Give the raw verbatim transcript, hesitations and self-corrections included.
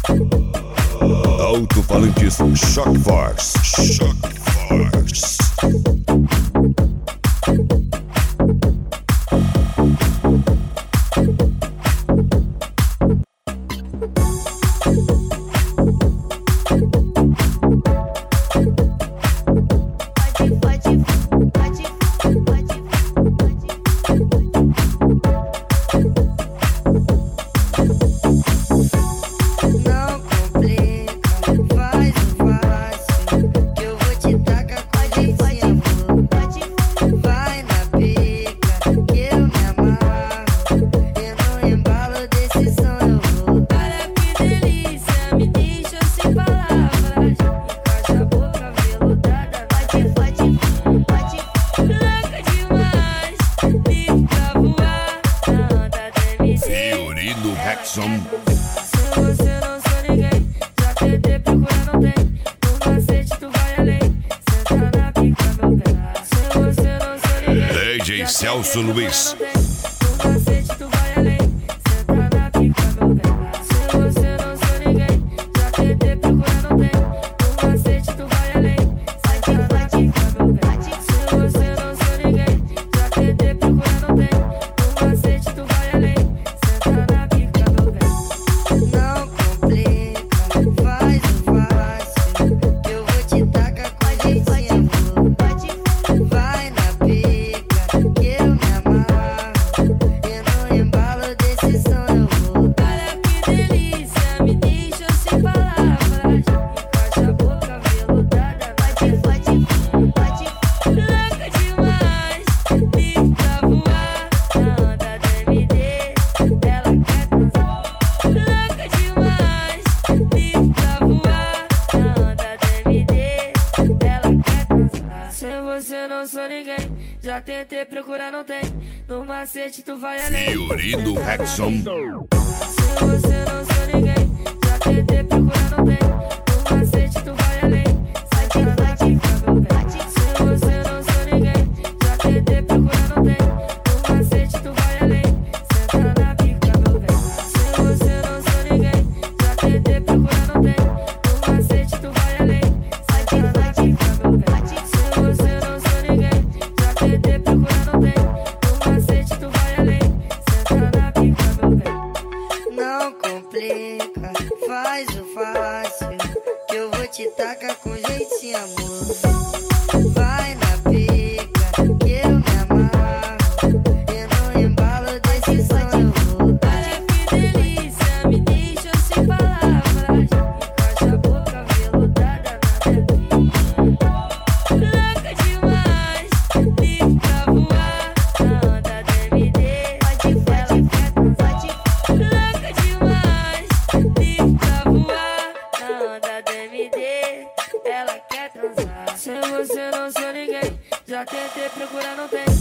Alto-falantes Shock Force. Shock Force. Se você não sou ninguém, já tentei procurar, não tem. No macete tu vai além, senta na pica, meu bem. Se você não sou ninguém, D J Celso Luiz. No macete tu vai além, senta na pica, meu bem. Se você não sou ninguém, já tentei procurar, não tem. No macete tu vai além, senta na pica, meu bem. Se você não sou ninguém, já tentei procurar, não tem. No macete tu vai além, senta na pica, meu bem. Não complica, faz o fácil, que eu vou te tacar com jeitinho. Vai na pica, que eu me amarro, e no embalo desse som eu vou. Olha que delícia, me deixa sem palavras. Encaixa a boca veludada, bate, bate, bate. Louca demais, livre pra voar. Na onda da M D, ela quer transar. Louca demais, livre pra voar. Na onda da M D, ela quer transar. Sem você não sou ninguém, já tentei procurar, não tem. No macete tu vai além. Fiorino Rexon. Se você não sou ninguém, já tentei procurar, não tem. No macete tu vai além, sai de lá, fica meu bem. Se você não sou ninguém, já tentei procurar, não tem. No macete tu vai além, senta na pica, meu bem. Se você não sou ninguém, já tentei procurar, não tem. No macete tu vai além, sai de lá, fica meu bem. Se você não sou ninguém, já tentei procurar, não tem. No macete tu vai além, senta na pica, meu bem. Não complica, faz o fácil, que eu vou te tacar com jeitinho, amor. Vai na pica, que eu me amarro, e no embalo desse som eu vou. Olha que delícia, me deixa sem palavras. Encaixa a boca veludada na minha pica. Louca demais, livre pra voar. Na onda da M D, ela quer transar. Louca demais, livre pra voar. Na onda da M D, ela quer transar. Sem você não sou ninguém, já tentei procurar, não tem.